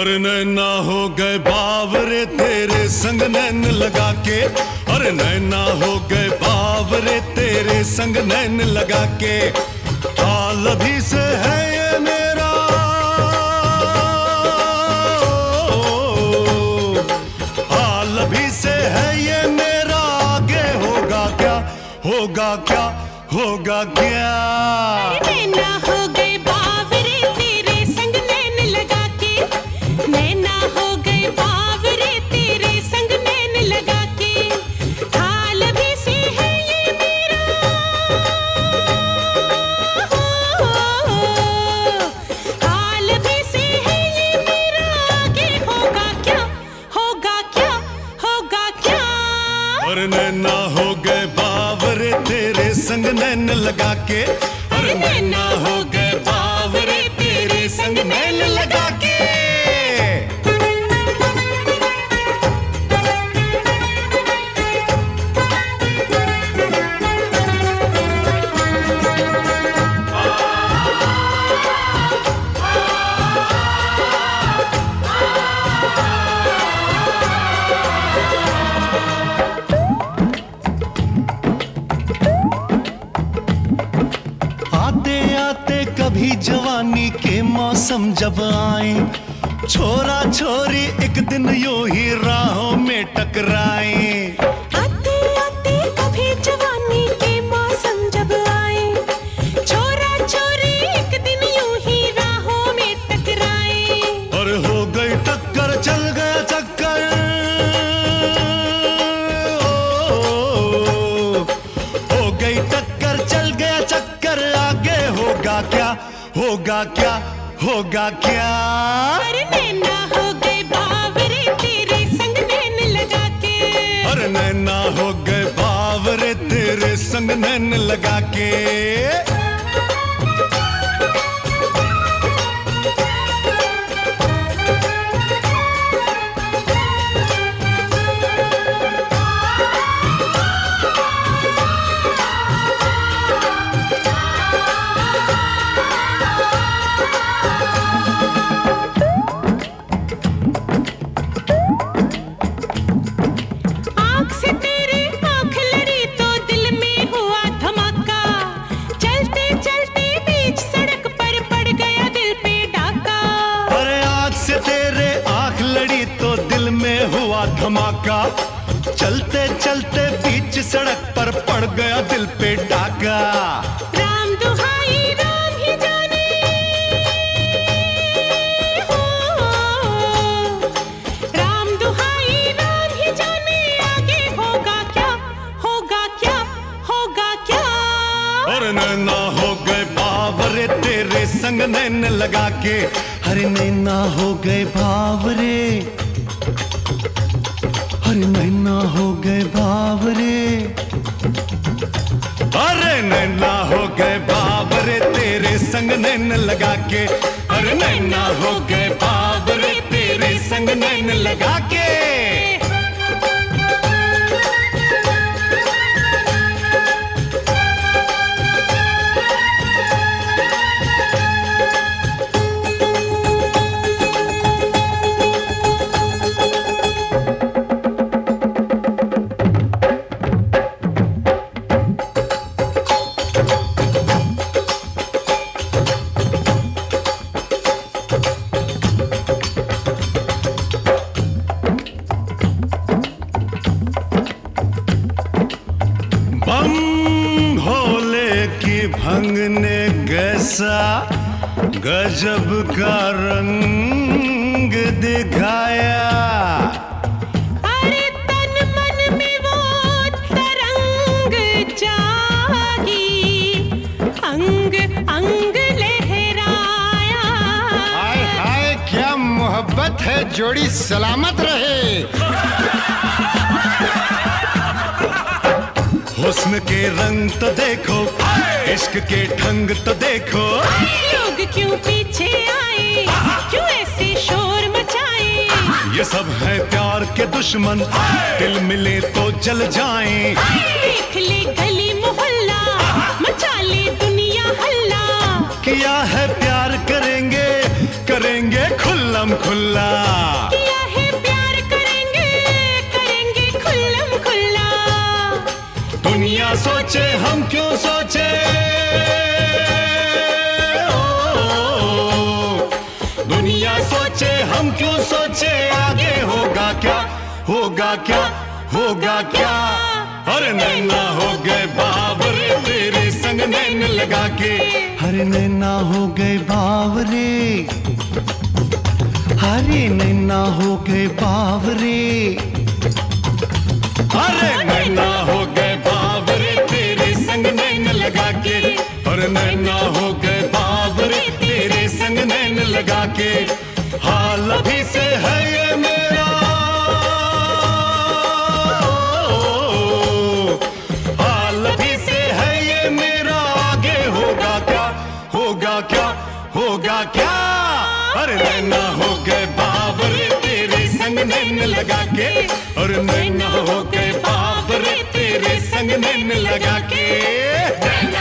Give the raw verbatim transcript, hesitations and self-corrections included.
अरे नैना हो गए बावरे तेरे संग नैन लगा के, अरे नैना हो गए बावरे तेरे संग नैन लगा के। हाल अभी से है ये मेरा, हाल अभी से है ये मेरा, आगे होगा क्या, होगा क्या, होगा क्या। नैना हो गए बावरे तेरे संग नैन लगा के, नैना हो गए बावरे तेरे संग नैन लगा के। हाल अभी से है ये मेरा, हाल अभी से है ये मेरा, आगे होगा क्या, होगा क्या, होगा क्या। और नैना हो गए बावरे तेरे संग नैन लगा के, और नैना हो गए बावरे तेरे संग नैन लगा के। कभी जवानी के मौसम जब आए, छोरा छोरी एक दिन यूं ही राहों में टकराए। आते आते कभी जवानी के मौसम जब आए, छोरा छोरी एक दिन यूं ही राहों में टकराए। और हो गई टक्कर, चल गया चक्कर, हो गई टक्कर, चल गया चक्कर, आगे होगा क्या, होगा क्या, होगा क्या। अरे नैना हो गए बावरे तेरे संग नैन लगा के, अरे नैना हो गए बावरे तेरे संग नैन लगा के। धमाका, चलते चलते बीच सड़क पर पड़ गया दिल पे डाका। राम दुहाई राम ही जाने, हो राम दुहाई राम ही जाने, आगे होगा क्या, होगा क्या, होगा क्या। और नैना हो गए बावरे तेरे संग नैन लगा के, हरे नैना हो गए बावरे, अरे नैना हो गए बावरे, अरे नैना हो गए बावरे तेरे संग नैन लगा के, अरे नैना हो गए बावरे तेरे संग नैन लगा के। बम भोले की भंगने कैसा गजब का रंग दिखाया। अरे तन मन में वो तरंग जागी, अंग अंग लहराया। हाय हाय क्या मोहब्बत है, जोड़ी सलामत रहे। हुस्न के रंग तो देखो, इश्क के ढंग तो देखो, लोग क्यों पीछे आए, क्यों ऐसे शोर मचाए। ये सब है प्यार के दुश्मन, दिल मिले तो जल जाएं। देख ले गली मोहल्ला, मचा ले दुनिया हल्ला। किया है प्यार करेंगे, करेंगे खुल्लम खुल्ला। सोचे हम क्यों सोचे, दुनिया सोचे हम क्यों सोचे, आगे होगा क्या, होगा क्या, होगा क्या। अरे नैना हो गए बावरे तेरे संग नैन लगा के, अरे नैना हो गए बावरे, अरे नैना हो गए बावरे, अरे नैना हो गए बावरे तेरे संग नैन लगा के, अरे नैना हो गए बावरे तेरे संग नैन लगा के। हाल अभी से है ये मेरा, हाल अभी से है ये मेरा, आगे होगा क्या, होगा क्या, होगा क्या। अरे नैना हो गए बावरे तेरे संग नैन लगा के, अरे नैना हो गए बावरे तेरे संग नैन लगा के।